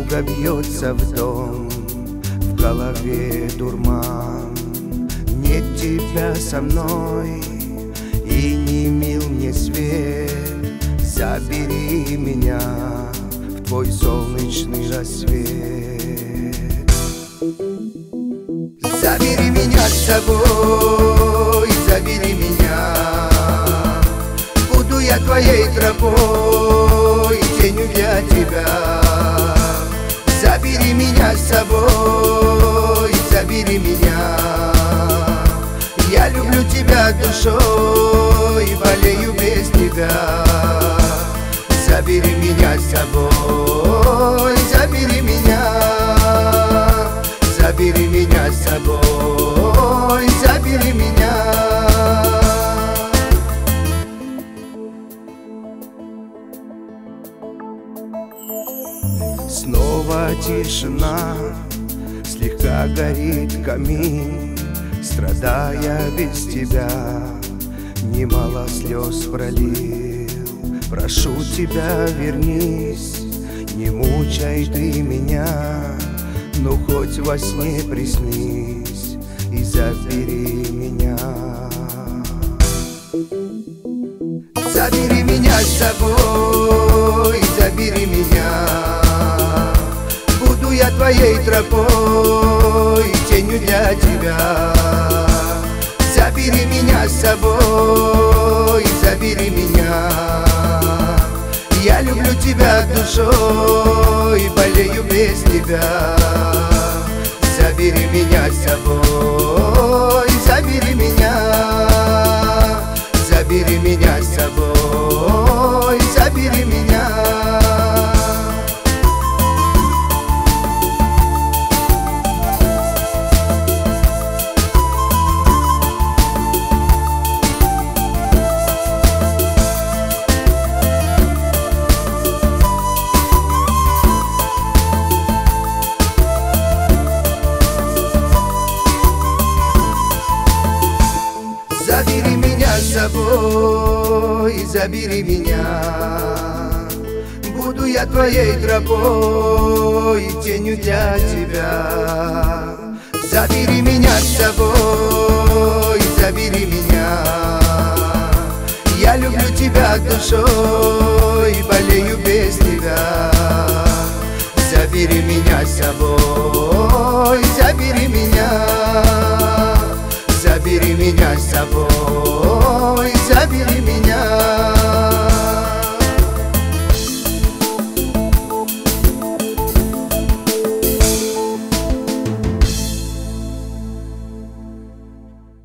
Тревога бьется в дом, в голове дурман. Нет тебя со мной, и не мил мне свет. Забери меня в твой солнечный рассвет. Забери меня с собой, забери меня. Буду я твоей тропой, тенью для тебя. Забери меня с собой, забери меня. Я люблю тебя душой, болею без тебя. Забери меня с собой, забери меня. Забери меня с собой, забери меня. Снова тишина, слегка горит камин. Страдая без тебя, немало слез пролил. Прошу тебя, вернись, не мучай ты меня, но хоть во сне приснись и забери меня. Забери меня с собой, забери меня. Буду я твоей тропой, тенью для тебя. Забери меня с собой, забери меня. Я люблю тебя душой, болею без тебя. Забери меня с собой, забери меня. Забери меня с собой, забери меня. Забери меня с собой, забери меня. Буду я твоей тропой, тенью для тебя. Забери меня с собой, забери меня. Я люблю тебя душой, болею без тебя. Забери меня с собой.